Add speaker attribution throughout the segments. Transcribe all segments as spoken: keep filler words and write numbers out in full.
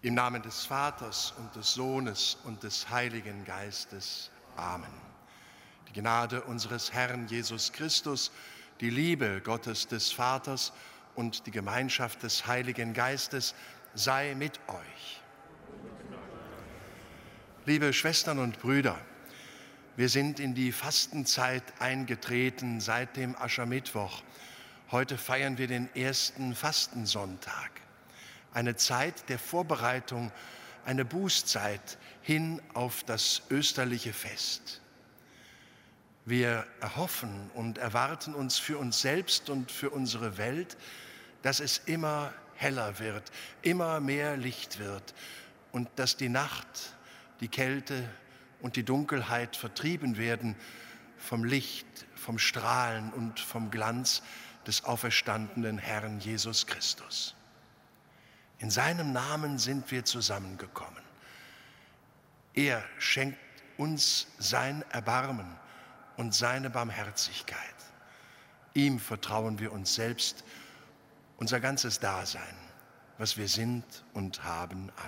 Speaker 1: Im Namen des Vaters und des Sohnes und des Heiligen Geistes. Amen. Die Gnade unseres Herrn Jesus Christus, die Liebe Gottes des Vaters und die Gemeinschaft des Heiligen Geistes sei mit euch. Liebe Schwestern und Brüder, wir sind in die Fastenzeit eingetreten seit dem Aschermittwoch. Heute feiern wir den ersten Fastensonntag. Eine Zeit der Vorbereitung, eine Bußzeit hin auf das österliche Fest. Wir erhoffen und erwarten uns für uns selbst und für unsere Welt, dass es immer heller wird, immer mehr Licht wird und dass die Nacht, die Kälte und die Dunkelheit vertrieben werden vom Licht, vom Strahlen und vom Glanz des auferstandenen Herrn Jesus Christus. In seinem Namen sind wir zusammengekommen. Er schenkt uns sein Erbarmen und seine Barmherzigkeit. Ihm vertrauen wir uns selbst, unser ganzes Dasein, was wir sind und haben, an.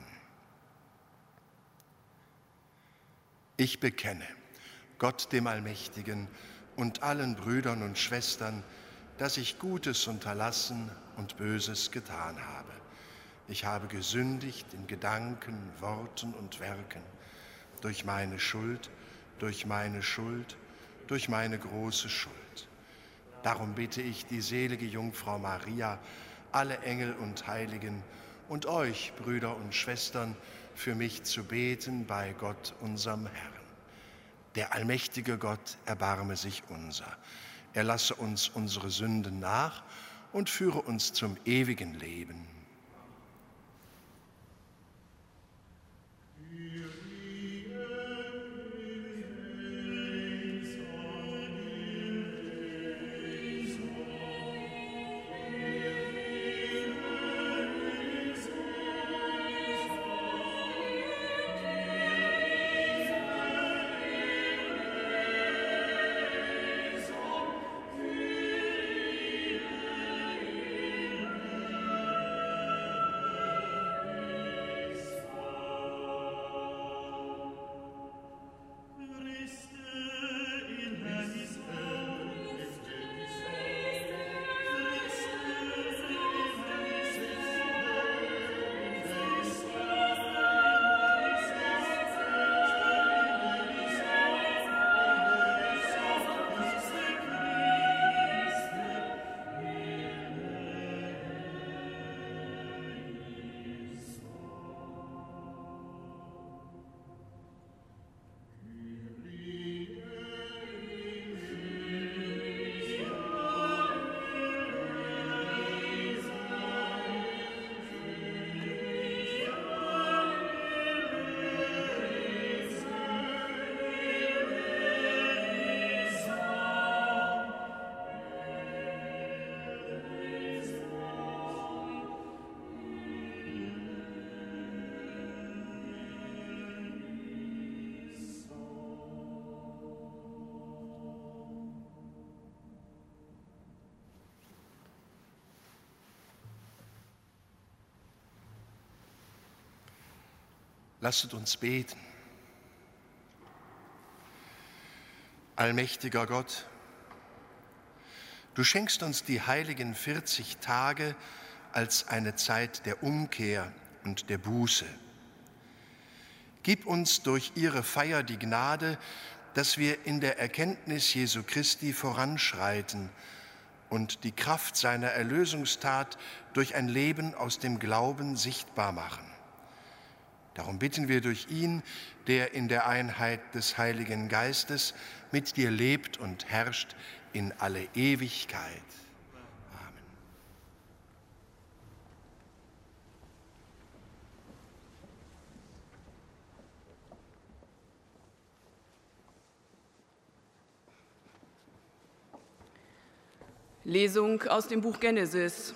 Speaker 1: Ich bekenne Gott dem Allmächtigen und allen Brüdern und Schwestern, dass ich Gutes unterlassen und Böses getan habe. Ich habe gesündigt in Gedanken, Worten und Werken, durch meine Schuld, durch meine Schuld, durch meine große Schuld. Darum bitte ich die selige Jungfrau Maria, alle Engel und Heiligen und euch, Brüder und Schwestern, für mich zu beten bei Gott, unserem Herrn. Der allmächtige Gott erbarme sich unser. Er lasse uns unsere Sünden nach und führe uns zum ewigen Leben. Lasset uns beten. Allmächtiger Gott, du schenkst uns die heiligen vierzig Tage als eine Zeit der Umkehr und der Buße. Gib uns durch ihre Feier die Gnade, dass wir in der Erkenntnis Jesu Christi voranschreiten und die Kraft seiner Erlösungstat durch ein Leben aus dem Glauben sichtbar machen. Darum bitten wir durch ihn, der in der Einheit des Heiligen Geistes mit dir lebt und herrscht in alle Ewigkeit. Amen.
Speaker 2: Lesung aus dem Buch Genesis.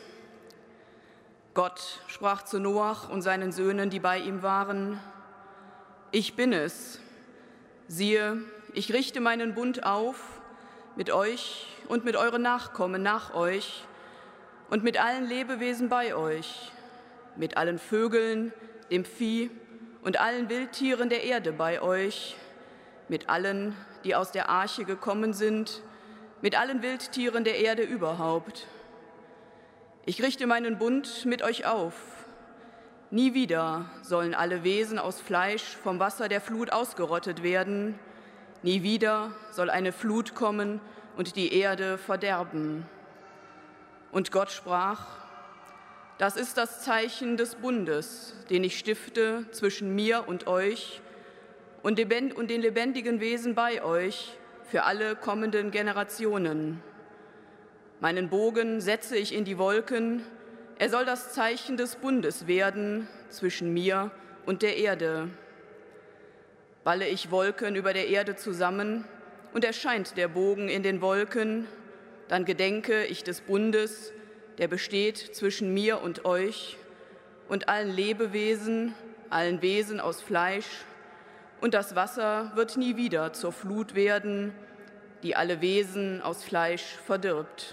Speaker 2: Gott sprach zu Noach und seinen Söhnen, die bei ihm waren: Ich bin es. Siehe, ich richte meinen Bund auf mit euch und mit euren Nachkommen nach euch und mit allen Lebewesen bei euch, mit allen Vögeln, dem Vieh und allen Wildtieren der Erde bei euch, mit allen, die aus der Arche gekommen sind, mit allen Wildtieren der Erde überhaupt. Ich richte meinen Bund mit euch auf. Nie wieder sollen alle Wesen aus Fleisch vom Wasser der Flut ausgerottet werden. Nie wieder soll eine Flut kommen und die Erde verderben. Und Gott sprach: Das ist das Zeichen des Bundes, den ich stifte zwischen mir und euch und den lebendigen Wesen bei euch für alle kommenden Generationen. Meinen Bogen setze ich in die Wolken, er soll das Zeichen des Bundes werden zwischen mir und der Erde. Balle ich Wolken über der Erde zusammen und erscheint der Bogen in den Wolken, dann gedenke ich des Bundes, der besteht zwischen mir und euch und allen Lebewesen, allen Wesen aus Fleisch, und das Wasser wird nie wieder zur Flut werden, die alle Wesen aus Fleisch verdirbt.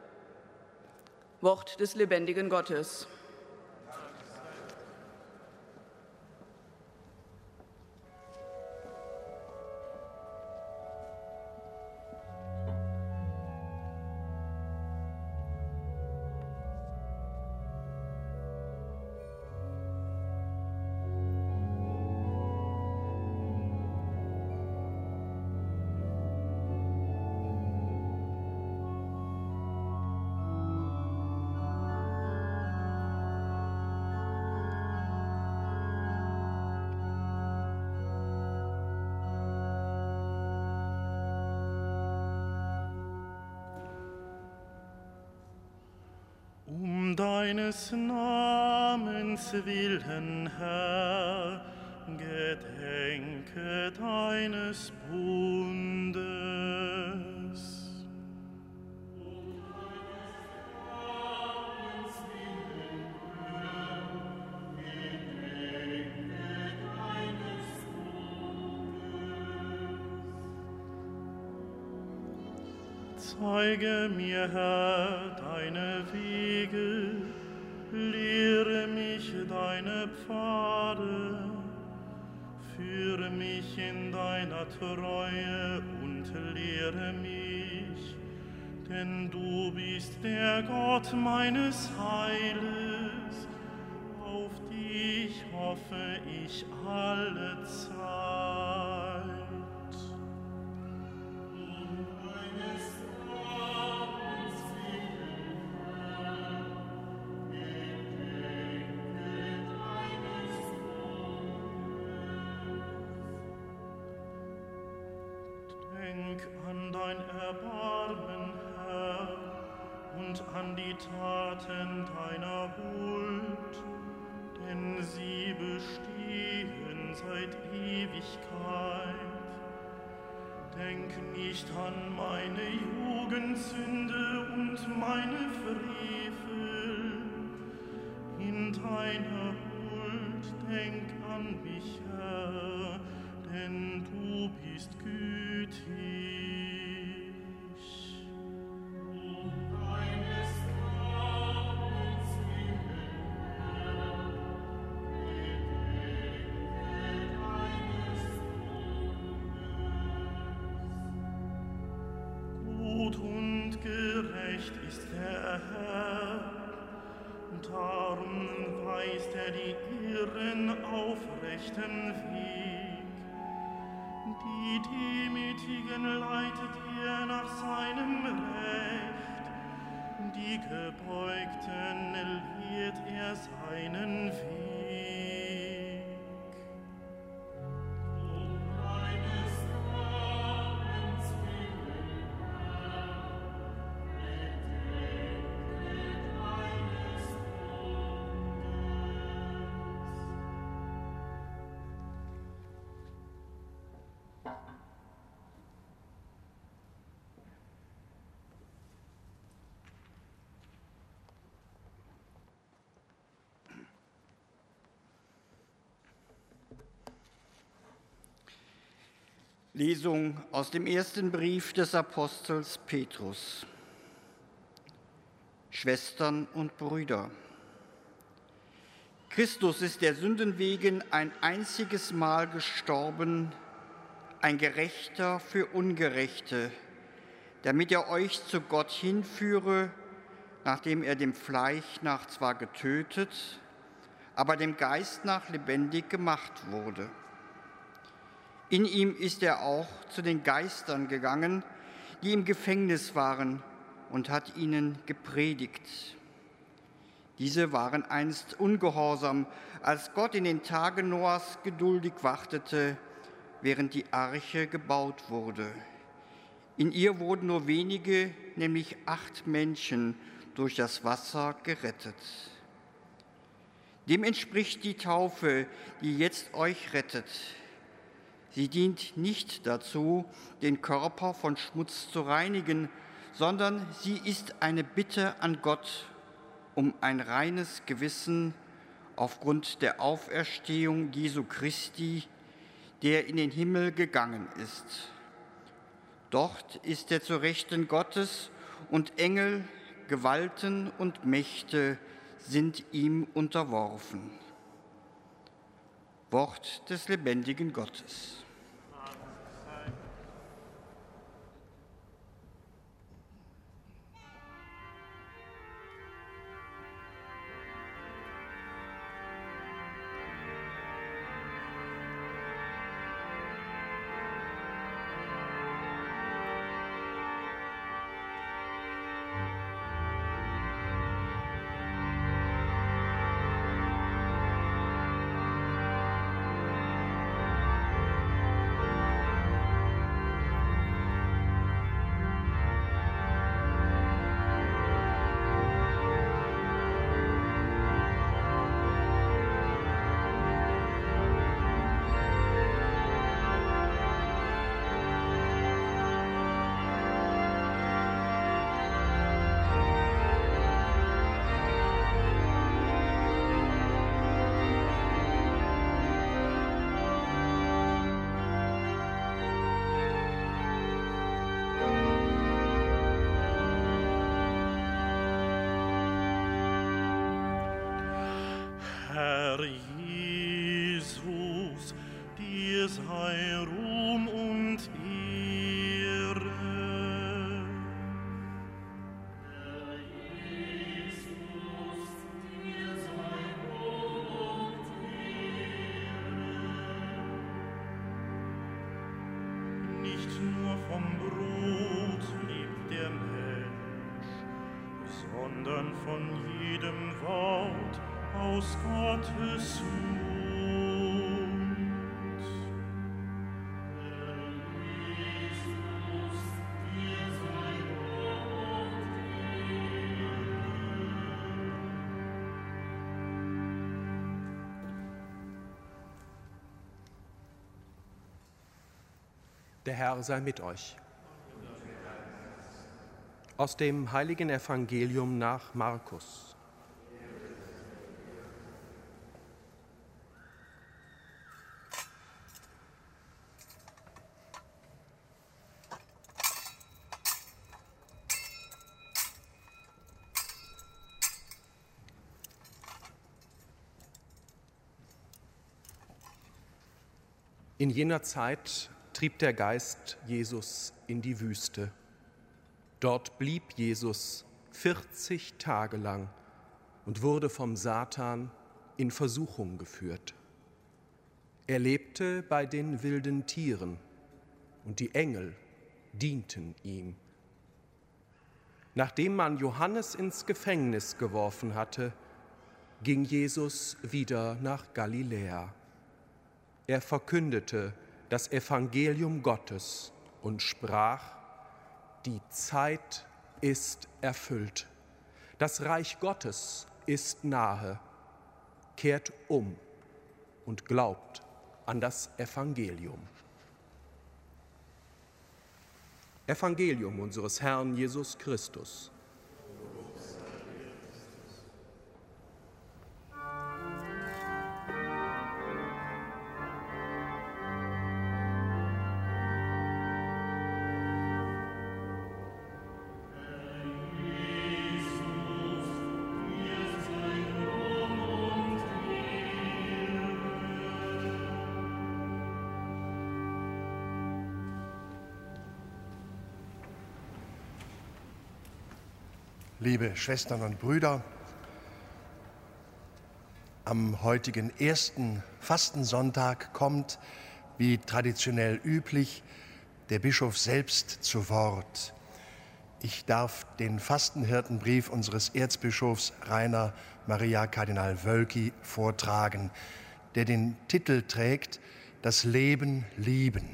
Speaker 2: Wort des lebendigen Gottes.
Speaker 3: Um deines Namens willen, Herr, gedenke deines Bundes. Um deines Namens willen, Herr, gedenke deines Bundes. Zeige mir, Herr, deine Wege, lehre mich deine Pfade, führe mich in deiner Treue und lehre mich, denn du bist der Gott meines Heiles, auf dich hoffe ich alle Zeit. Denk an dein Erbarmen, Herr, und an die Taten deiner Huld, denn sie bestehen seit Ewigkeit. Denk nicht an meine Jugendsünde und meine Frevel. In deiner Huld denk an mich, Herr, denn du bist gütig. Um deines Namens willen, Herr, gedenke deines Bundes. Gut und gerecht ist der Herr, darum weist er die Irren auf rechten Weg. Die Demütigen leitet er nach seinem Recht, die Gebeugten lehrt er seinen Weg. Um deines Namens willen, Herr, gedenke deines
Speaker 4: Lesung aus dem ersten Brief des Apostels Petrus. Schwestern und Brüder, Christus ist der Sünden wegen ein einziges Mal gestorben, ein Gerechter für Ungerechte, damit er euch zu Gott hinführe, nachdem er dem Fleisch nach zwar getötet, aber dem Geist nach lebendig gemacht wurde. In ihm ist er auch zu den Geistern gegangen, die im Gefängnis waren, und hat ihnen gepredigt. Diese waren einst ungehorsam, als Gott in den Tagen Noahs geduldig wartete, während die Arche gebaut wurde. In ihr wurden nur wenige, nämlich acht Menschen, durch das Wasser gerettet. Dem entspricht die Taufe, die jetzt euch rettet. Sie dient nicht dazu, den Körper von Schmutz zu reinigen, sondern sie ist eine Bitte an Gott um ein reines Gewissen aufgrund der Auferstehung Jesu Christi, der in den Himmel gegangen ist. Dort ist er zu Rechten Gottes, und Engel, Gewalten und Mächte sind ihm unterworfen. Wort des lebendigen Gottes.
Speaker 3: Herr Jesus, dir sei Ruhm und Ehre. Herr Jesus, dir sei Ruhm und Ehre. Nicht nur vom Brot lebt der Mensch, sondern von jedem Wort aus Gottes Mund. Herr Jesus, dir sei Ruhm und
Speaker 5: Der Herr sei mit euch. Aus dem heiligen Evangelium nach Markus. In jener Zeit trieb der Geist Jesus in die Wüste. Dort blieb Jesus vierzig Tage lang und wurde vom Satan in Versuchung geführt. Er lebte bei den wilden Tieren, und die Engel dienten ihm. Nachdem man Johannes ins Gefängnis geworfen hatte, ging Jesus wieder nach Galiläa. Er verkündete das Evangelium Gottes und sprach: Die Zeit ist erfüllt. Das Reich Gottes ist nahe. Kehrt um und glaubt an das Evangelium. Evangelium unseres Herrn Jesus Christus.
Speaker 3: Nicht
Speaker 1: Liebe Schwestern und Brüder, am heutigen ersten Fastensonntag kommt, wie traditionell üblich, der Bischof selbst zu Wort. Ich darf den Fastenhirtenbrief unseres Erzbischofs Rainer Maria Kardinal Wölki vortragen, der den Titel trägt: Das Leben lieben.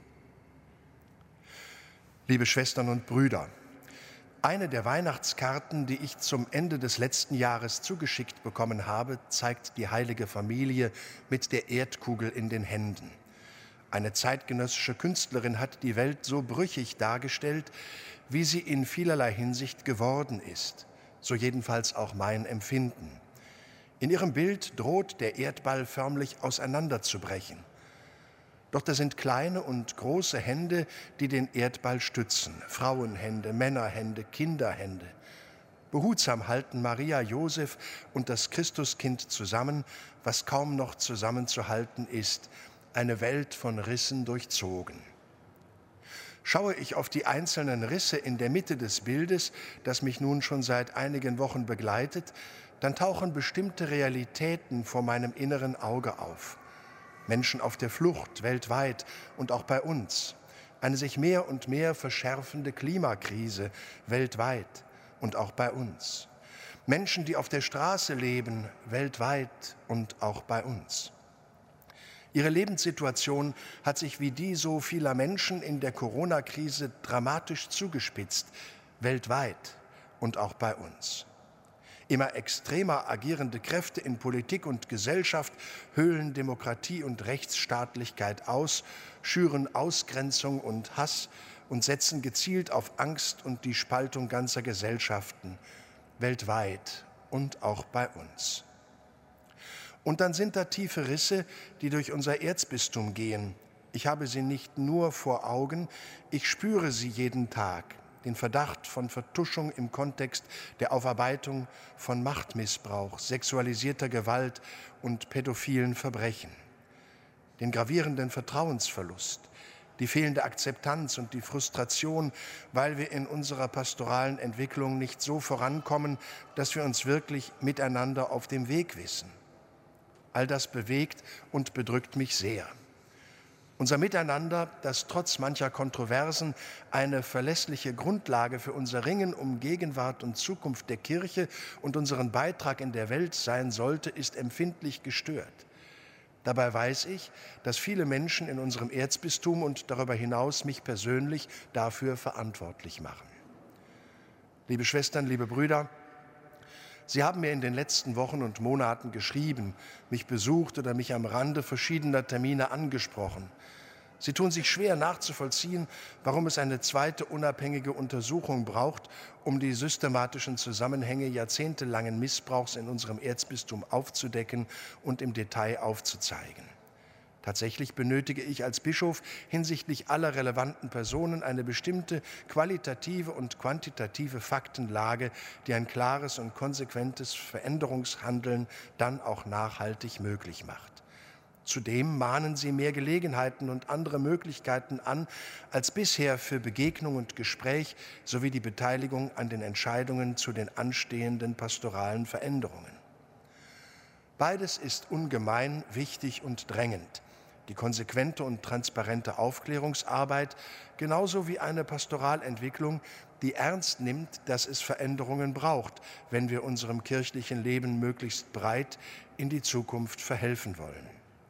Speaker 1: Liebe Schwestern und Brüder, eine der Weihnachtskarten, die ich zum Ende des letzten Jahres zugeschickt bekommen habe, zeigt die heilige Familie mit der Erdkugel in den Händen. Eine zeitgenössische Künstlerin hat die Welt so brüchig dargestellt, wie sie in vielerlei Hinsicht geworden ist, so jedenfalls auch mein Empfinden. In ihrem Bild droht der Erdball förmlich auseinanderzubrechen. Doch da sind kleine und große Hände, die den Erdball stützen. Frauenhände, Männerhände, Kinderhände. Behutsam halten Maria, Josef und das Christuskind zusammen, was kaum noch zusammenzuhalten ist. Eine Welt von Rissen durchzogen. Schaue ich auf die einzelnen Risse in der Mitte des Bildes, das mich nun schon seit einigen Wochen begleitet, dann tauchen bestimmte Realitäten vor meinem inneren Auge auf. Menschen auf der Flucht weltweit und auch bei uns. Eine sich mehr und mehr verschärfende Klimakrise weltweit und auch bei uns. Menschen, die auf der Straße leben, weltweit und auch bei uns. Ihre Lebenssituation hat sich wie die so vieler Menschen in der Corona-Krise dramatisch zugespitzt, weltweit und auch bei uns. Immer extremer agierende Kräfte in Politik und Gesellschaft höhlen Demokratie und Rechtsstaatlichkeit aus, schüren Ausgrenzung und Hass und setzen gezielt auf Angst und die Spaltung ganzer Gesellschaften, weltweit und auch bei uns. Und dann sind da tiefe Risse, die durch unser Erzbistum gehen. Ich habe sie nicht nur vor Augen, ich spüre sie jeden Tag. Den Verdacht von Vertuschung im Kontext der Aufarbeitung von Machtmissbrauch, sexualisierter Gewalt und pädophilen Verbrechen. Den gravierenden Vertrauensverlust, die fehlende Akzeptanz und die Frustration, weil wir in unserer pastoralen Entwicklung nicht so vorankommen, dass wir uns wirklich miteinander auf dem Weg wissen. All das bewegt und bedrückt mich sehr. Unser Miteinander, das trotz mancher Kontroversen eine verlässliche Grundlage für unser Ringen um Gegenwart und Zukunft der Kirche und unseren Beitrag in der Welt sein sollte, ist empfindlich gestört. Dabei weiß ich, dass viele Menschen in unserem Erzbistum und darüber hinaus mich persönlich dafür verantwortlich machen. Liebe Schwestern, liebe Brüder, Sie haben mir in den letzten Wochen und Monaten geschrieben, mich besucht oder mich am Rande verschiedener Termine angesprochen. Sie tun sich schwer nachzuvollziehen, warum es eine zweite unabhängige Untersuchung braucht, um die systematischen Zusammenhänge jahrzehntelangen Missbrauchs in unserem Erzbistum aufzudecken und im Detail aufzuzeigen. Tatsächlich benötige ich als Bischof hinsichtlich aller relevanten Personen eine bestimmte qualitative und quantitative Faktenlage, die ein klares und konsequentes Veränderungshandeln dann auch nachhaltig möglich macht. Zudem mahnen sie mehr Gelegenheiten und andere Möglichkeiten an als bisher für Begegnung und Gespräch sowie die Beteiligung an den Entscheidungen zu den anstehenden pastoralen Veränderungen. Beides ist ungemein wichtig und drängend. Die konsequente und transparente Aufklärungsarbeit, genauso wie eine Pastoralentwicklung, die ernst nimmt, dass es Veränderungen braucht, wenn wir unserem kirchlichen Leben möglichst breit in die Zukunft verhelfen wollen.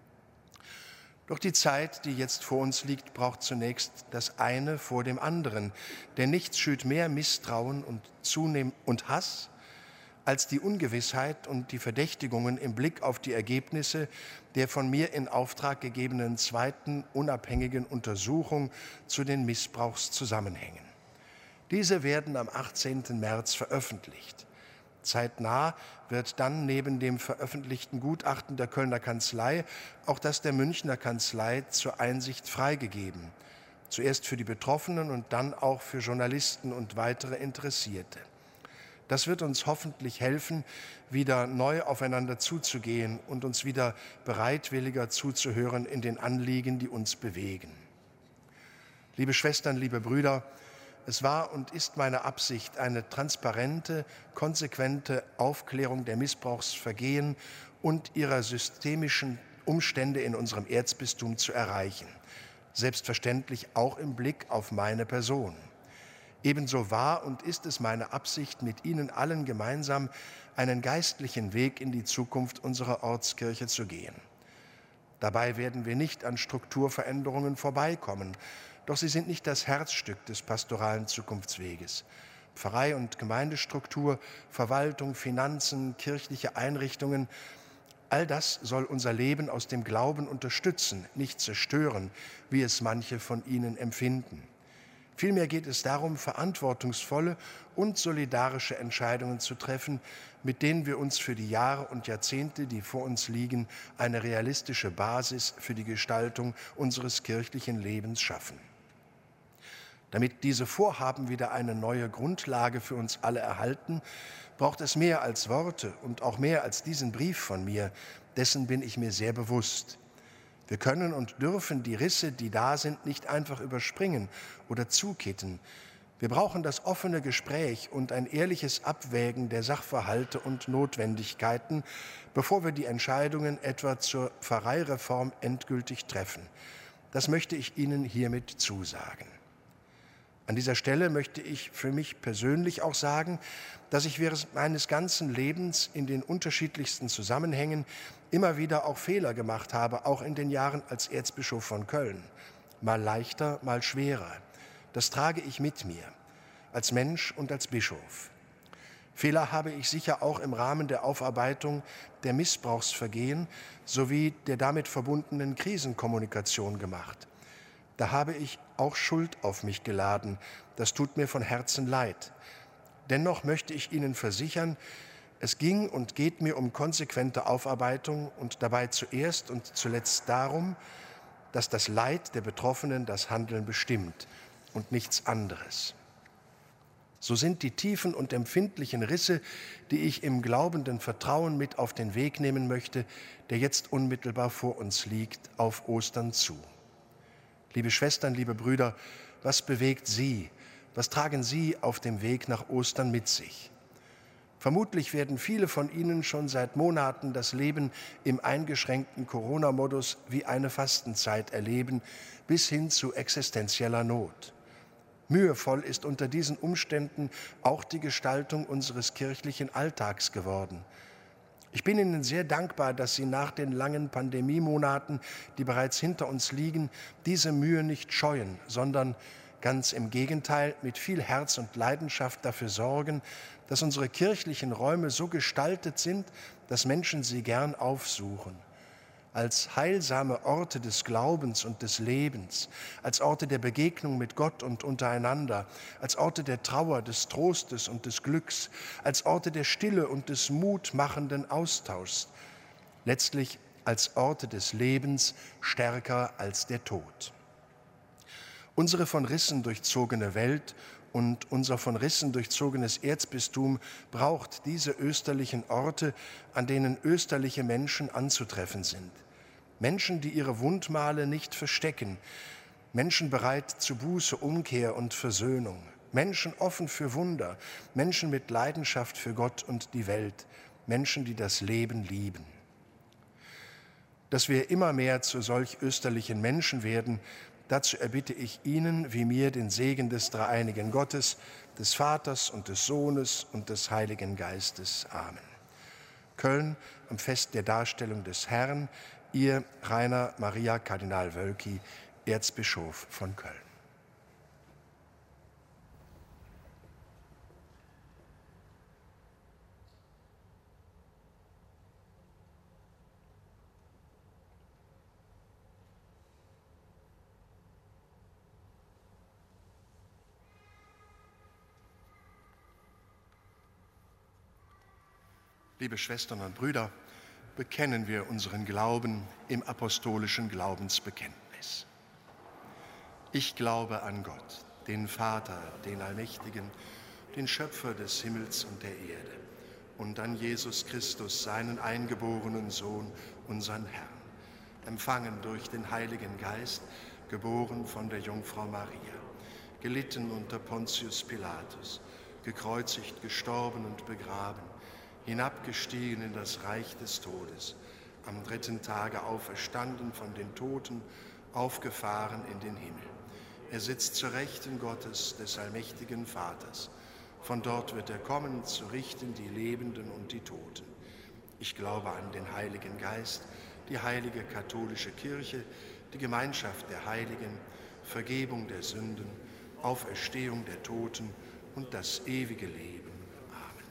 Speaker 1: Doch die Zeit, die jetzt vor uns liegt, braucht zunächst das eine vor dem anderen, denn nichts schürt mehr Misstrauen und Zunehm- und Hass als die Ungewissheit und die Verdächtigungen im Blick auf die Ergebnisse der von mir in Auftrag gegebenen zweiten unabhängigen Untersuchung zu den Missbrauchszusammenhängen. Diese werden am achtzehnten März veröffentlicht. Zeitnah wird dann neben dem veröffentlichten Gutachten der Kölner Kanzlei auch das der Münchner Kanzlei zur Einsicht freigegeben. Zuerst für die Betroffenen und dann auch für Journalisten und weitere Interessierte. Das wird uns hoffentlich helfen, wieder neu aufeinander zuzugehen und uns wieder bereitwilliger zuzuhören in den Anliegen, die uns bewegen. Liebe Schwestern, liebe Brüder, Es war und ist meine Absicht, eine transparente, konsequente Aufklärung der Missbrauchsvergehen und ihrer systemischen Umstände in unserem Erzbistum zu erreichen. Selbstverständlich auch im Blick auf meine Person. Ebenso war und ist es meine Absicht, mit Ihnen allen gemeinsam einen geistlichen Weg in die Zukunft unserer Ortskirche zu gehen. Dabei werden wir nicht an Strukturveränderungen vorbeikommen, doch sie sind nicht das Herzstück des pastoralen Zukunftsweges. Pfarrei- und Gemeindestruktur, Verwaltung, Finanzen, kirchliche Einrichtungen, all das soll unser Leben aus dem Glauben unterstützen, nicht zerstören, wie es manche von ihnen empfinden. Vielmehr geht es darum, verantwortungsvolle und solidarische Entscheidungen zu treffen, mit denen wir uns für die Jahre und Jahrzehnte, die vor uns liegen, eine realistische Basis für die Gestaltung unseres kirchlichen Lebens schaffen. Damit diese Vorhaben wieder eine neue Grundlage für uns alle erhalten, braucht es mehr als Worte und auch mehr als diesen Brief von mir. Dessen bin ich mir sehr bewusst. Wir können und dürfen die Risse, die da sind, nicht einfach überspringen oder zukitten. Wir brauchen das offene Gespräch und ein ehrliches Abwägen der Sachverhalte und Notwendigkeiten, bevor wir die Entscheidungen etwa zur Pfarreireform endgültig treffen. Das möchte ich Ihnen hiermit zusagen. An dieser Stelle möchte ich für mich persönlich auch sagen, dass ich während meines ganzen Lebens in den unterschiedlichsten Zusammenhängen immer wieder auch Fehler gemacht habe, auch in den Jahren als Erzbischof von Köln. Mal leichter, mal schwerer. Das trage ich mit mir, als Mensch und als Bischof. Fehler habe ich sicher auch im Rahmen der Aufarbeitung der Missbrauchsvergehen sowie der damit verbundenen Krisenkommunikation gemacht. Da habe ich auch Schuld auf mich geladen. Das tut mir von Herzen leid. Dennoch möchte ich Ihnen versichern, es ging und geht mir um konsequente Aufarbeitung und dabei zuerst und zuletzt darum, dass das Leid der Betroffenen das Handeln bestimmt und nichts anderes. So sind die tiefen und empfindlichen Risse, die ich im glaubenden Vertrauen mit auf den Weg nehmen möchte, der jetzt unmittelbar vor uns liegt, auf Ostern zu. Liebe Schwestern, liebe Brüder, was bewegt Sie, was tragen Sie auf dem Weg nach Ostern mit sich? Vermutlich werden viele von Ihnen schon seit Monaten das Leben im eingeschränkten Corona-Modus wie eine Fastenzeit erleben, bis hin zu existenzieller Not. Mühevoll ist unter diesen Umständen auch die Gestaltung unseres kirchlichen Alltags geworden. Ich bin Ihnen sehr dankbar, dass Sie nach den langen Pandemiemonaten, die bereits hinter uns liegen, diese Mühe nicht scheuen, sondern ganz im Gegenteil mit viel Herz und Leidenschaft dafür sorgen, dass unsere kirchlichen Räume so gestaltet sind, dass Menschen sie gern aufsuchen. Als heilsame Orte des Glaubens und des Lebens, als Orte der Begegnung mit Gott und untereinander, als Orte der Trauer, des Trostes und des Glücks, als Orte der Stille und des mutmachenden Austauschs, letztlich als Orte des Lebens stärker als der Tod. Unsere von Rissen durchzogene Welt und unser von Rissen durchzogenes Erzbistum braucht diese österlichen Orte, an denen österliche Menschen anzutreffen sind. Menschen, die ihre Wundmale nicht verstecken, Menschen bereit zu Buße, Umkehr und Versöhnung, Menschen offen für Wunder, Menschen mit Leidenschaft für Gott und die Welt, Menschen, die das Leben lieben. Dass wir immer mehr zu solch österlichen Menschen werden, dazu erbitte ich Ihnen wie mir den Segen des dreieinigen Gottes, des Vaters und des Sohnes und des Heiligen Geistes. Amen. Köln, am Fest der Darstellung des Herrn, Ihr Rainer Maria Kardinal Wölki, Erzbischof von Köln. Liebe Schwestern und Brüder, bekennen wir unseren Glauben im apostolischen Glaubensbekenntnis. Ich glaube an Gott, den Vater, den Allmächtigen, den Schöpfer des Himmels und der Erde, und an Jesus Christus, seinen eingeborenen Sohn, unseren Herrn, empfangen durch den Heiligen Geist, geboren von der Jungfrau Maria, gelitten unter Pontius Pilatus, gekreuzigt, gestorben und begraben, hinabgestiegen in das Reich des Todes, am dritten Tage auferstanden von den Toten, aufgefahren in den Himmel. Er sitzt zur Rechten Gottes, des allmächtigen Vaters. Von dort wird er kommen, zu richten die Lebenden und die Toten. Ich glaube an den Heiligen Geist, die heilige katholische Kirche, die Gemeinschaft der Heiligen, Vergebung der Sünden, Auferstehung der Toten und das ewige Leben. Amen.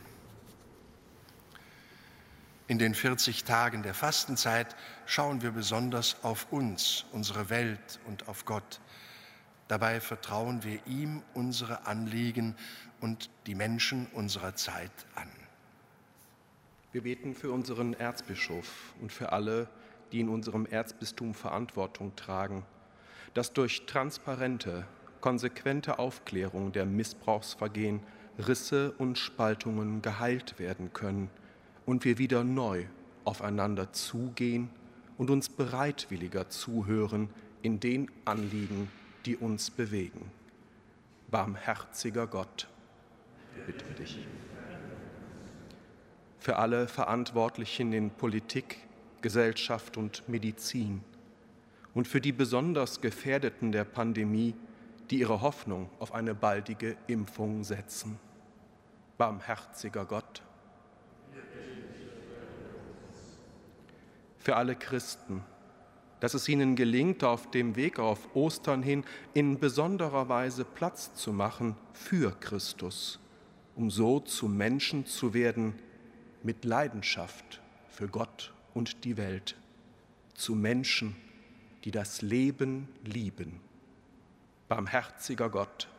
Speaker 1: In den vierzig Tagen der Fastenzeit schauen wir besonders auf uns, unsere Welt und auf Gott. Dabei vertrauen wir ihm unsere Anliegen und die Menschen unserer Zeit an.
Speaker 5: Wir beten für unseren Erzbischof und für alle, die in unserem Erzbistum Verantwortung tragen, dass durch transparente, konsequente Aufklärung der Missbrauchsvergehen Risse und Spaltungen geheilt werden können und wir wieder neu aufeinander zugehen und uns bereitwilliger zuhören in den Anliegen, die uns bewegen. Barmherziger Gott, bitte dich. Für alle Verantwortlichen in Politik, Gesellschaft und Medizin und für die besonders Gefährdeten der Pandemie, die ihre Hoffnung auf eine baldige Impfung setzen. Barmherziger Gott. Für alle Christen, dass es ihnen gelingt, auf dem Weg auf Ostern hin in besonderer Weise Platz zu machen für Christus, um so zu Menschen zu werden mit Leidenschaft für Gott und die Welt, zu Menschen, die das Leben lieben. Barmherziger Gott.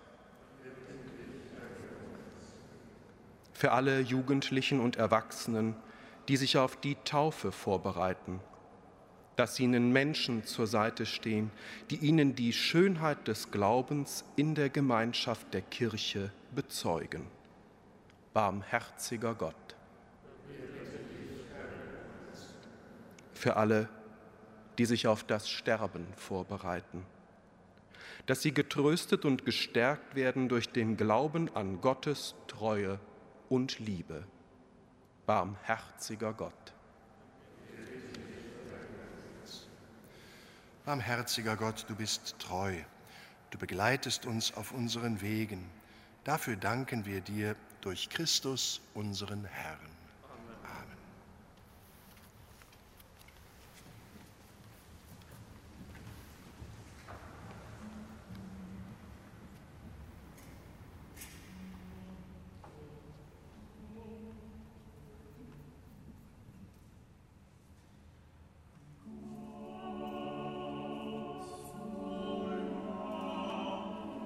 Speaker 5: Für alle Jugendlichen und Erwachsenen, die sich auf die Taufe vorbereiten, dass ihnen Menschen zur Seite stehen, die ihnen die Schönheit des Glaubens in der Gemeinschaft der Kirche bezeugen. Barmherziger Gott. Für alle, die sich auf das Sterben vorbereiten, dass sie getröstet und gestärkt werden durch den Glauben an Gottes Treue und Liebe. Barmherziger Gott.
Speaker 1: Barmherziger Gott, du bist treu, du begleitest uns auf unseren Wegen. Dafür danken wir dir durch Christus, unseren Herrn. Amen.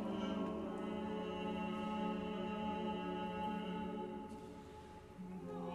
Speaker 3: Amen.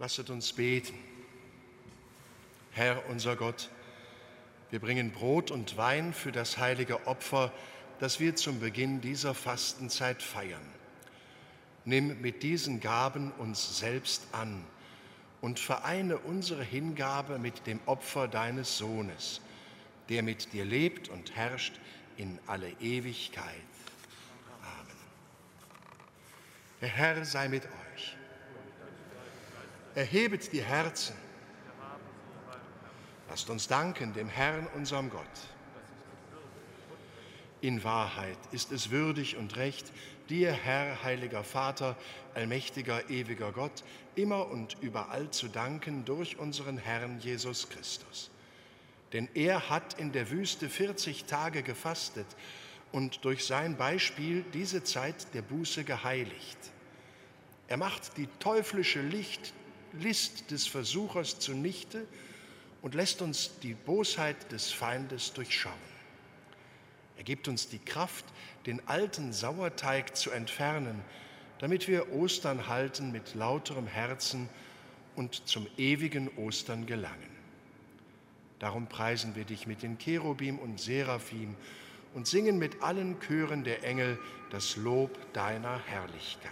Speaker 1: Lasset uns beten. Herr unser Gott, wir bringen Brot und Wein für das heilige Opfer, das wir zum Beginn dieser Fastenzeit feiern. Nimm mit diesen Gaben uns selbst an und vereine unsere Hingabe mit dem Opfer deines Sohnes, der mit dir lebt und herrscht in alle Ewigkeit. Amen. Der Herr sei mit euch. Erhebet die Herzen. Lasst uns danken dem Herrn, unserem Gott. In Wahrheit ist es würdig und recht, dir, Herr, heiliger Vater, allmächtiger, ewiger Gott, immer und überall zu danken durch unseren Herrn Jesus Christus. Denn er hat in der Wüste vierzig Tage gefastet und durch sein Beispiel diese Zeit der Buße geheiligt. Er macht die teuflische Licht, List des Versuchers zunichte und lässt uns die Bosheit des Feindes durchschauen. Er gibt uns die Kraft, den alten Sauerteig zu entfernen, damit wir Ostern halten mit lauterem Herzen und zum ewigen Ostern gelangen. Darum preisen wir dich mit den Cherubim und Seraphim und singen mit allen Chören der Engel das Lob deiner Herrlichkeit.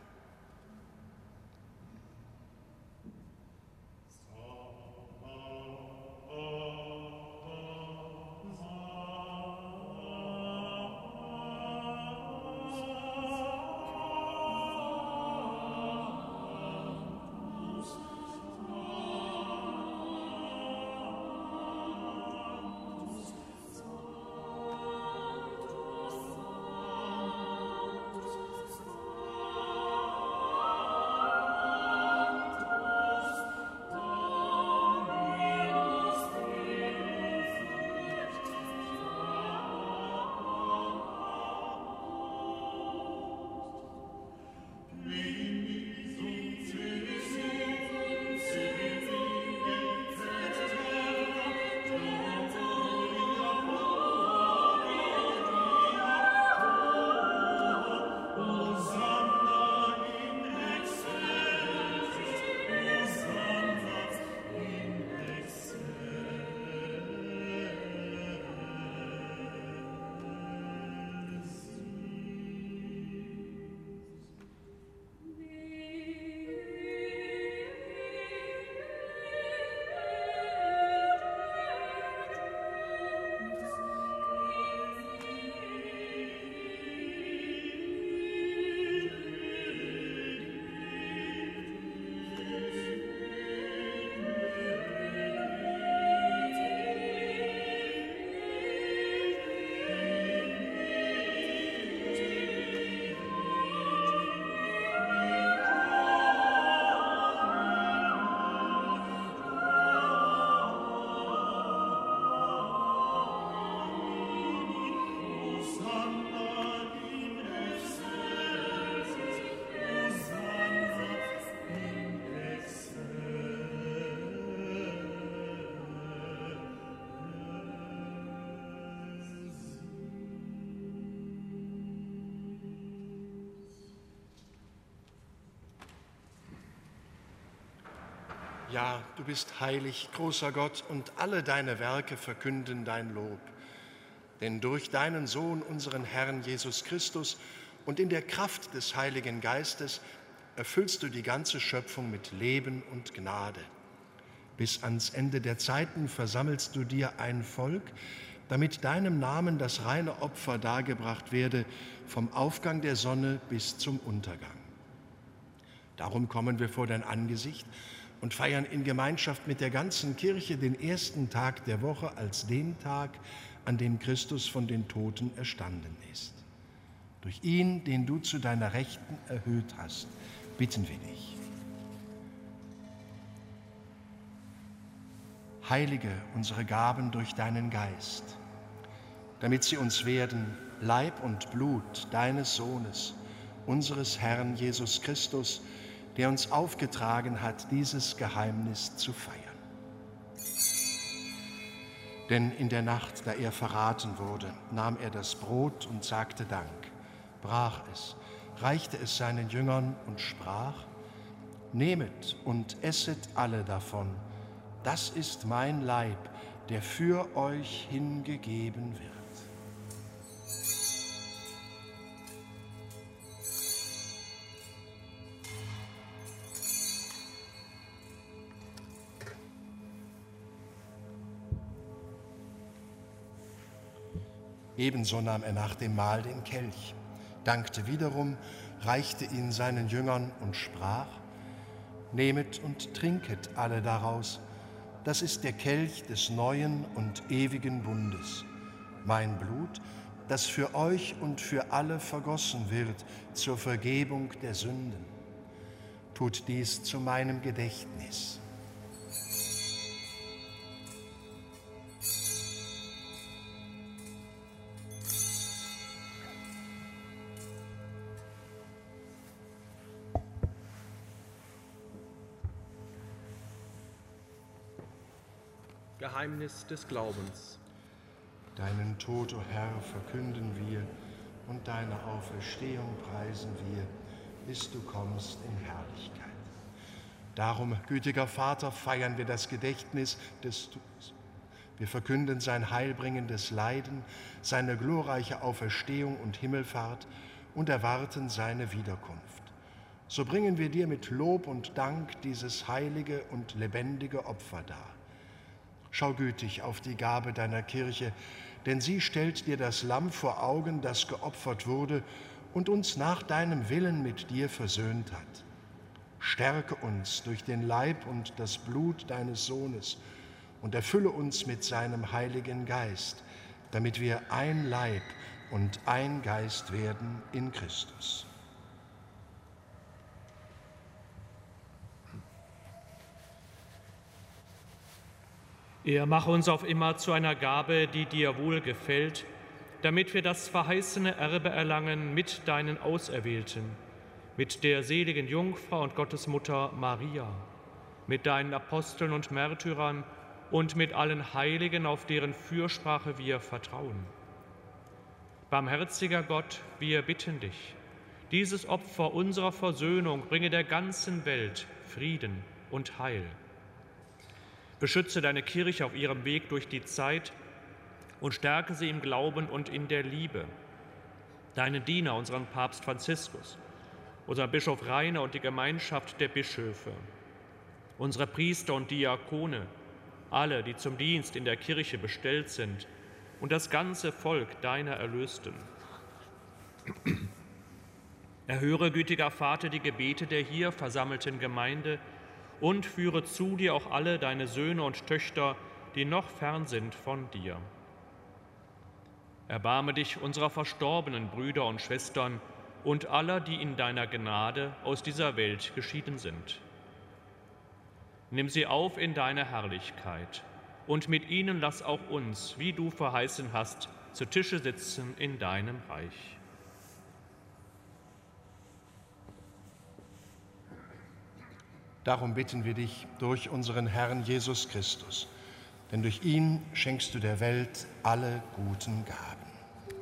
Speaker 1: Ja, du bist heilig, großer Gott, und alle deine Werke verkünden dein Lob. Denn durch deinen Sohn, unseren Herrn Jesus Christus, und in der Kraft des Heiligen Geistes erfüllst du die ganze Schöpfung mit Leben und Gnade. Bis ans Ende der Zeiten versammelst du dir ein Volk, damit deinem Namen das reine Opfer dargebracht werde, vom Aufgang der Sonne bis zum Untergang. Darum kommen wir vor dein Angesicht und feiern in Gemeinschaft mit der ganzen Kirche den ersten Tag der Woche als den Tag, an dem Christus von den Toten erstanden ist. Durch ihn, den du zu deiner Rechten erhöht hast, bitten wir dich. Heilige unsere Gaben durch deinen Geist, damit sie uns werden Leib und Blut deines Sohnes, unseres Herrn Jesus Christus, der uns aufgetragen hat, dieses Geheimnis zu feiern. Denn in der Nacht, da er verraten wurde, nahm er das Brot und sagte Dank, brach es, reichte es seinen Jüngern und sprach: Nehmet und esset alle davon. Das ist mein Leib, der für euch hingegeben wird. Ebenso nahm er nach dem Mahl den Kelch, dankte wiederum, reichte ihn seinen Jüngern und sprach: Nehmet und trinket alle daraus. Das ist der Kelch des neuen und ewigen Bundes, mein Blut, das für euch und für alle vergossen wird zur Vergebung der Sünden. Tut dies zu meinem Gedächtnis.
Speaker 5: Geheimnis des Glaubens.
Speaker 1: Deinen Tod, o Herr, verkünden wir und deine Auferstehung preisen wir, bis du kommst in Herrlichkeit. Darum, gütiger Vater, feiern wir das Gedächtnis des Todes. Wir verkünden sein heilbringendes Leiden, seine glorreiche Auferstehung und Himmelfahrt und erwarten seine Wiederkunft. So bringen wir dir mit Lob und Dank dieses heilige und lebendige Opfer dar. Schau gütig auf die Gabe deiner Kirche, denn sie stellt dir das Lamm vor Augen, das geopfert wurde und uns nach deinem Willen mit dir versöhnt hat. Stärke uns durch den Leib und das Blut deines Sohnes und erfülle uns mit seinem Heiligen Geist, damit wir ein Leib und ein Geist werden in Christus.
Speaker 6: Er mache uns auf immer zu einer Gabe, die dir wohlgefällt, damit wir das verheißene Erbe erlangen mit deinen Auserwählten, mit der seligen Jungfrau und Gottesmutter Maria, mit deinen Aposteln und Märtyrern und mit allen Heiligen, auf deren Fürsprache wir vertrauen. Barmherziger Gott, wir bitten dich, dieses Opfer unserer Versöhnung bringe der ganzen Welt Frieden und Heil. Beschütze deine Kirche auf ihrem Weg durch die Zeit und stärke sie im Glauben und in der Liebe. Deinen Diener, unseren Papst Franziskus, unseren Bischof Rainer und die Gemeinschaft der Bischöfe, unsere Priester und Diakone, alle, die zum Dienst in der Kirche bestellt sind, und das ganze Volk deiner Erlösten. Erhöre, gütiger Vater, die Gebete der hier versammelten Gemeinde und führe zu dir auch alle deine Söhne und Töchter, die noch fern sind von dir. Erbarme dich unserer verstorbenen Brüder und Schwestern und aller, die in deiner Gnade aus dieser Welt geschieden sind. Nimm sie auf in deine Herrlichkeit und mit ihnen lass auch uns, wie du verheißen hast, zu Tische sitzen in deinem Reich.
Speaker 1: Darum bitten wir dich durch unseren Herrn Jesus Christus, denn durch ihn schenkst du der Welt alle guten Gaben.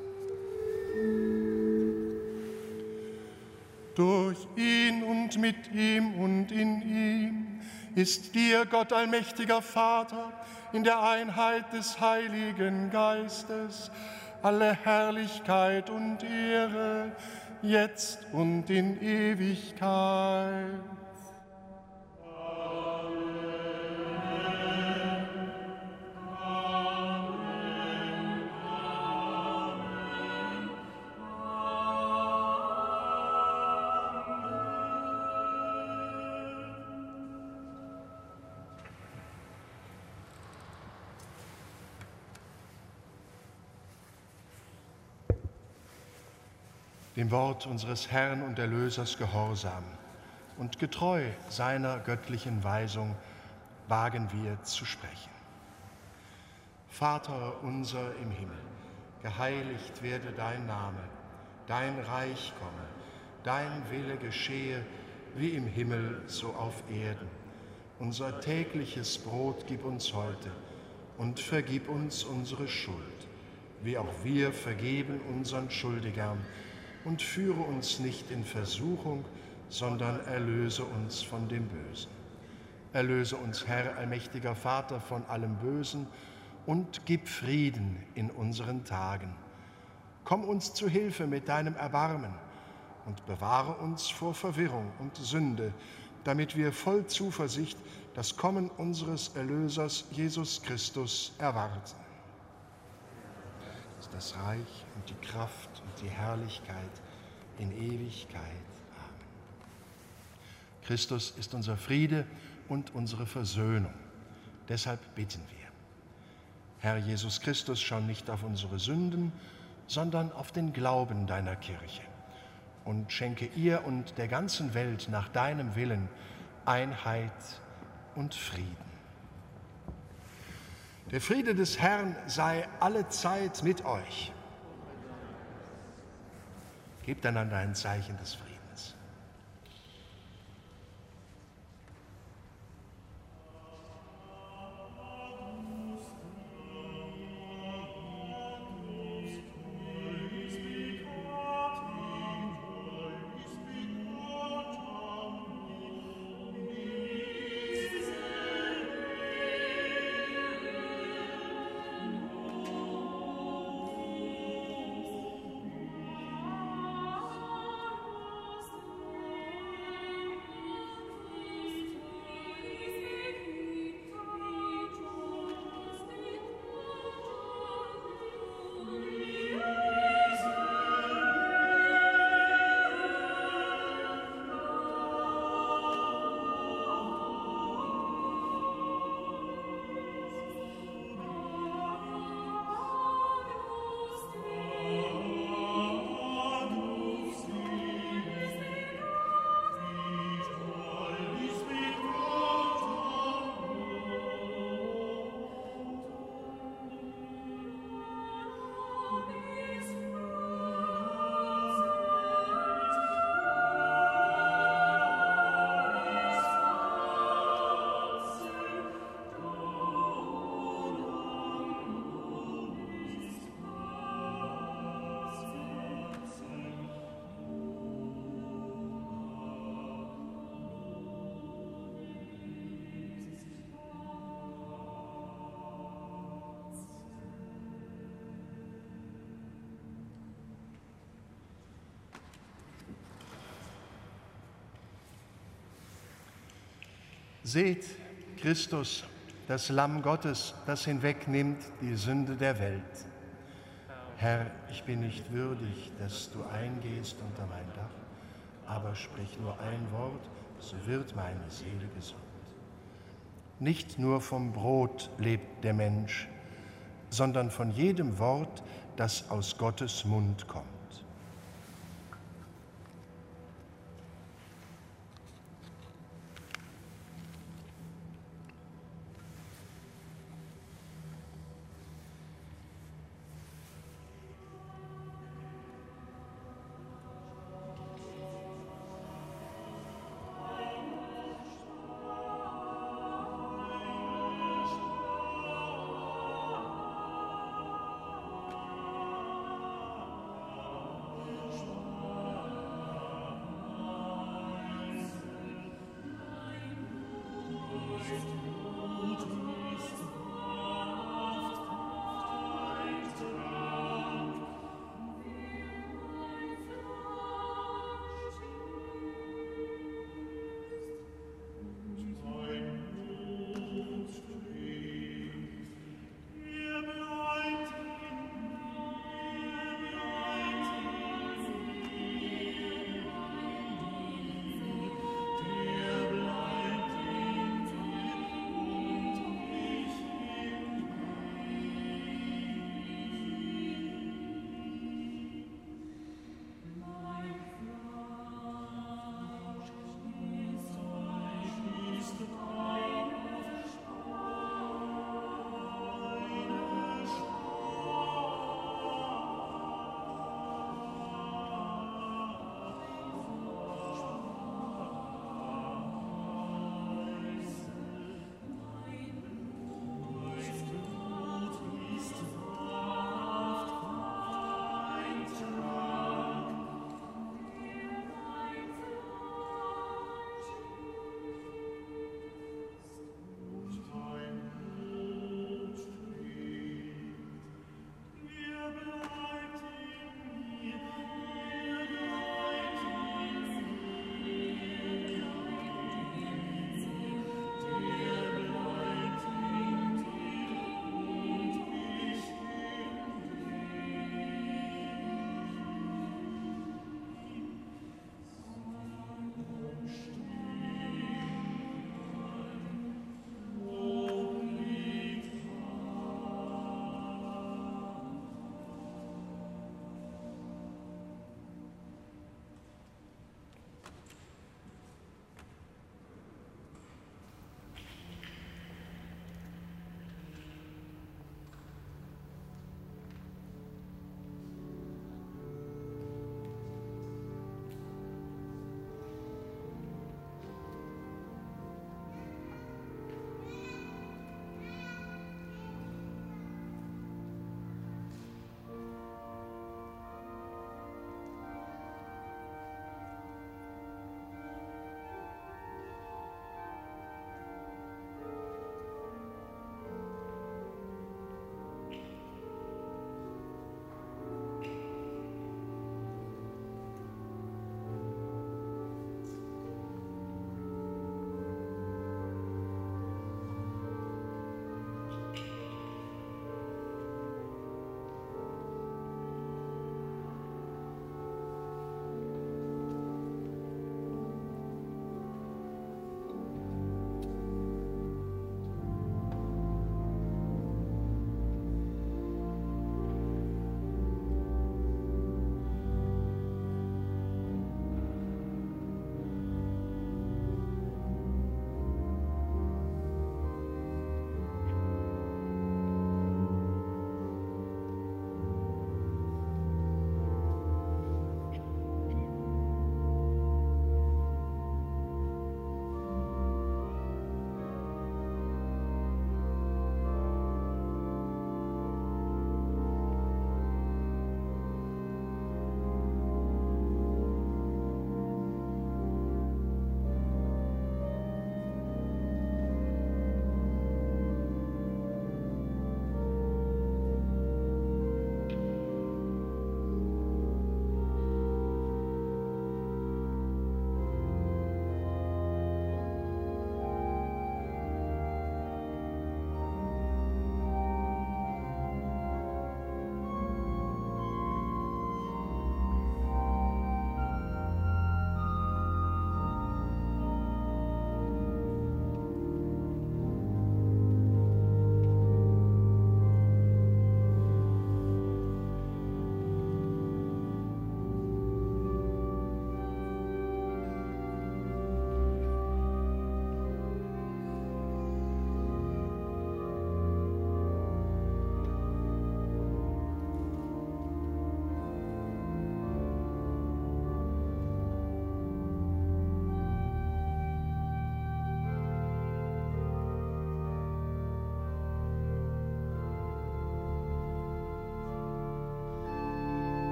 Speaker 1: Durch ihn und mit ihm und in ihm ist dir, Gott allmächtiger Vater, in der Einheit des Heiligen Geistes alle Herrlichkeit und Ehre, jetzt und in Ewigkeit. Dem Wort unseres Herrn und Erlösers gehorsam und getreu seiner göttlichen Weisung wagen wir zu sprechen. Vater unser im Himmel, geheiligt werde dein Name, dein Reich komme, dein Wille geschehe, wie im Himmel so auf Erden. Unser tägliches Brot gib uns heute und vergib uns unsere Schuld, wie auch wir vergeben unseren Schuldigern. Und führe uns nicht in Versuchung, sondern erlöse uns von dem Bösen. Erlöse uns, Herr, allmächtiger Vater, von allem Bösen und gib Frieden in unseren Tagen. Komm uns zu Hilfe mit deinem Erbarmen und bewahre uns vor Verwirrung und Sünde, damit wir voll Zuversicht das Kommen unseres Erlösers Jesus Christus erwarten. Das ist das Reich und die Kraft und die Herrlichkeit in Ewigkeit. Amen. Christus ist unser Friede und unsere Versöhnung. Deshalb bitten wir. Herr Jesus Christus, schau nicht auf unsere Sünden, sondern auf den Glauben deiner Kirche und schenke ihr und der ganzen Welt nach deinem Willen Einheit und Frieden. Der Friede des Herrn sei allezeit mit euch. Gebt einander ein Zeichen des Friedens. Seht, Christus, das Lamm Gottes, das hinwegnimmt die Sünde der Welt. Herr, ich bin nicht würdig, dass du eingehst unter mein Dach, aber sprich nur ein Wort, so wird meine Seele gesund. Nicht nur vom Brot lebt der Mensch, sondern von jedem Wort, das aus Gottes Mund kommt.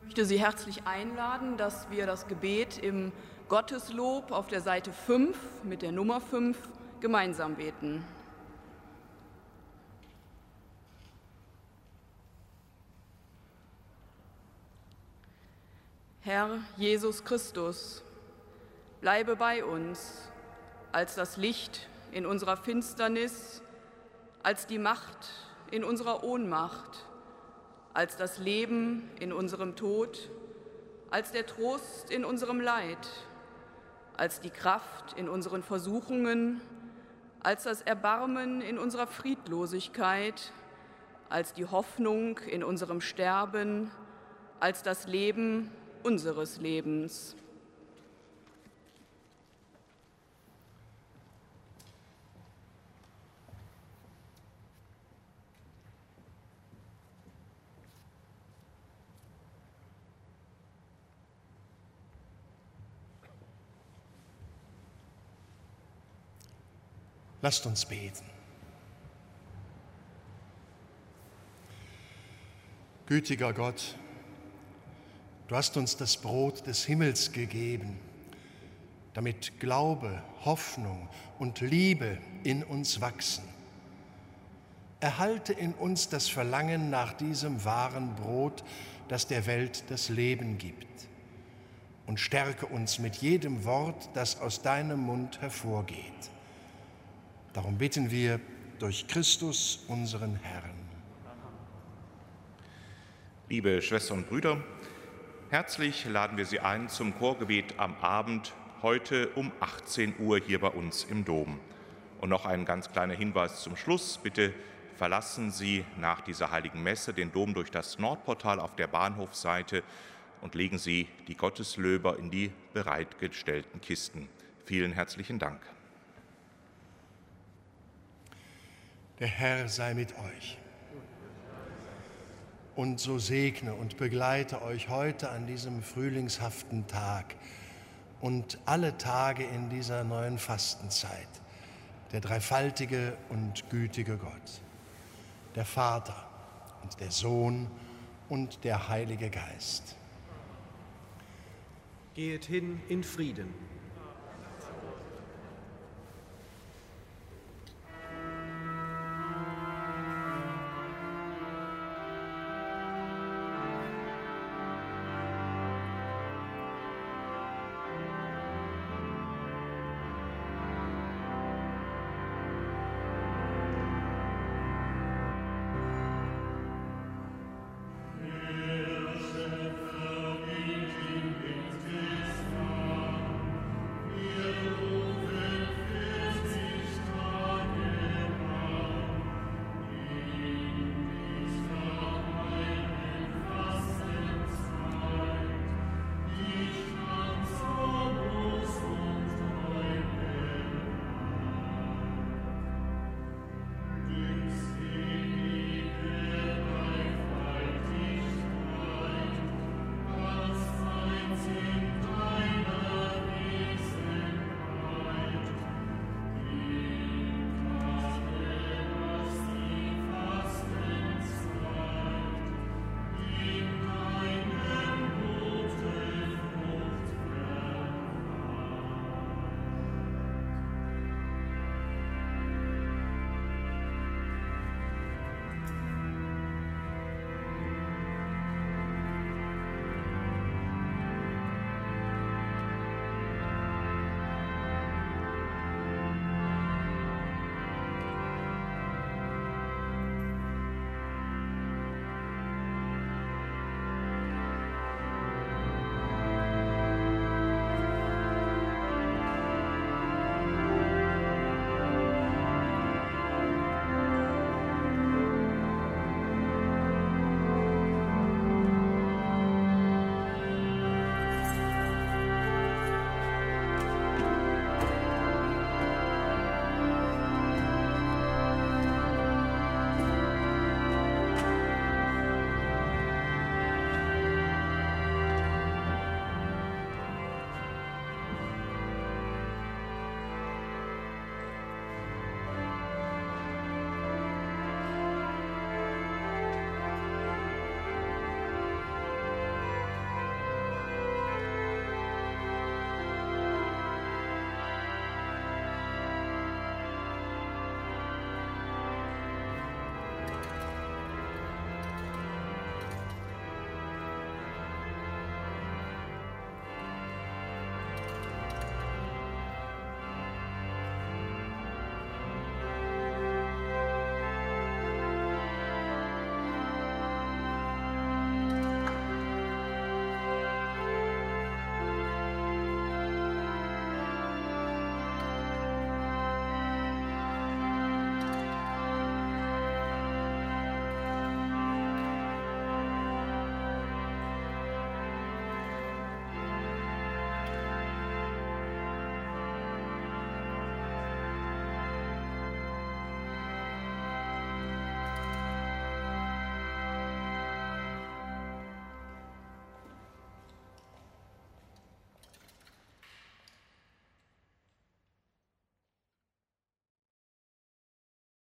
Speaker 2: Ich möchte Sie herzlich einladen, dass wir das Gebet im Gotteslob auf der Seite fünf mit der Nummer fünf gemeinsam beten. Herr Jesus Christus, bleibe bei uns als das Licht in unserer Finsternis, als die Macht in unserer Ohnmacht, als das Leben in unserem Tod, als der Trost in unserem Leid, als die Kraft in unseren Versuchungen, als das Erbarmen in unserer Friedlosigkeit, als die Hoffnung in unserem Sterben, als das Leben unseres Lebens.
Speaker 1: Lasst uns beten. Gütiger Gott, du hast uns das Brot des Himmels gegeben, damit Glaube, Hoffnung und Liebe in uns wachsen. Erhalte in uns das Verlangen nach diesem wahren Brot, das der Welt das Leben gibt. Und stärke uns mit jedem Wort, das aus deinem Mund hervorgeht. Darum bitten wir durch Christus, unseren Herrn.
Speaker 7: Liebe Schwestern und Brüder, herzlich laden wir Sie ein zum Chorgebet am Abend, heute um achtzehn Uhr hier bei uns im Dom. Und noch ein ganz kleiner Hinweis zum Schluss. Bitte verlassen Sie nach dieser heiligen Messe den Dom durch das Nordportal auf der Bahnhofsseite und legen Sie die Gotteslöber in die bereitgestellten Kisten. Vielen herzlichen Dank.
Speaker 1: Der Herr sei mit euch. Und so segne und begleite euch heute an diesem frühlingshaften Tag und alle Tage in dieser neuen Fastenzeit der dreifaltige und gütige Gott, der Vater und der Sohn und der Heilige Geist.
Speaker 5: Geht hin in Frieden.